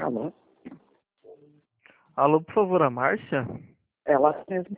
Alô? Alô, por favor, a Márcia? Ela mesmo.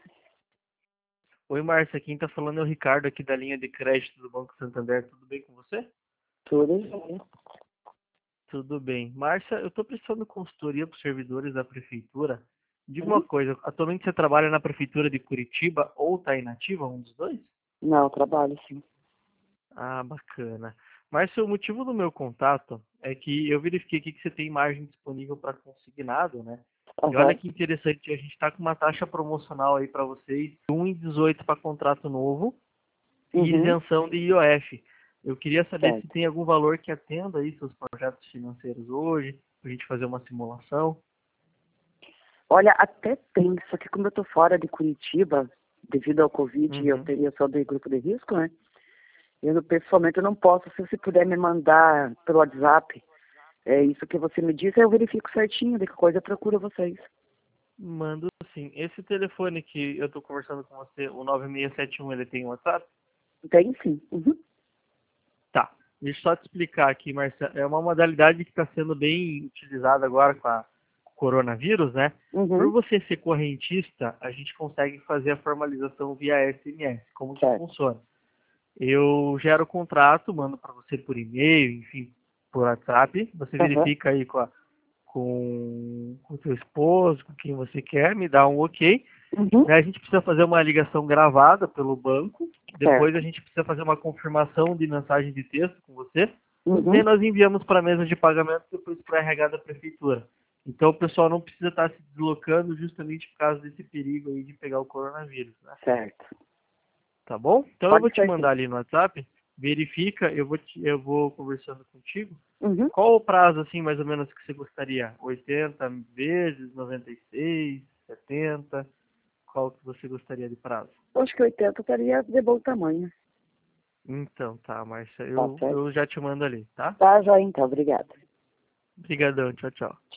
Oi, Márcia, quem tá falando é o Ricardo aqui da linha de crédito do Banco Santander. Tudo bem com você? Tudo bem. Tudo bem. Márcia, eu tô prestando consultoria para os servidores da prefeitura. Diga uma Uhum. coisa, atualmente você trabalha na prefeitura de Curitiba ou tá inativa, um dos dois? Não, eu trabalho sim. Ah, bacana. Márcia, o motivo do meu contato é que eu verifiquei aqui que você tem margem disponível para consignado, né? E olha Aham. que interessante, a gente está com uma taxa promocional aí para vocês, 1,18 para contrato novo e Uhum. isenção de IOF. Eu queria saber se Certo. tem algum valor que atenda aí seus projetos financeiros hoje, para a gente fazer uma simulação. Olha, até tem, só que como eu tô fora de Curitiba, devido ao Covid, Uhum. eu sou do grupo de risco, né? Pessoalmente eu não posso, se você puder me mandar pelo WhatsApp, isso que você me disse, eu verifico certinho, de que coisa eu procuro vocês. Mando sim. Esse telefone que eu estou conversando com você, o 9671, ele tem WhatsApp? Tem sim. Uhum. Tá. Deixa eu só te explicar aqui, Marcia. É uma modalidade que está sendo bem utilizada agora com o coronavírus, né? Por Uhum. você ser correntista, a gente consegue fazer a formalização via SMS. Como que Certo. funciona? Eu gero o contrato, mando para você por e-mail, enfim, por WhatsApp. Você Aham. verifica aí com o seu esposo, com quem você quer, me dá um ok. Uhum. Né, a gente precisa fazer uma ligação gravada pelo banco. Depois a Certo. gente precisa fazer uma confirmação de mensagem de texto com você. E Uhum. aí nós enviamos para a mesa de pagamento depois para a RH da prefeitura. Então o pessoal não precisa estar se deslocando justamente por causa desse perigo aí de pegar o coronavírus, né? Certo. Tá bom? Então eu Pode vou te ser sim. mandar ali no WhatsApp, verifica, eu vou conversando contigo. Uhum. Qual o prazo, assim, mais ou menos, que você gostaria? 80 vezes, 96, 70? Qual que você gostaria de prazo? Acho que 80 estaria de bom tamanho. Então, tá, Márcia, Tá eu, certo? eu já te mando ali, tá? Tá, já então. Obrigada. Obrigadão, tchau, tchau.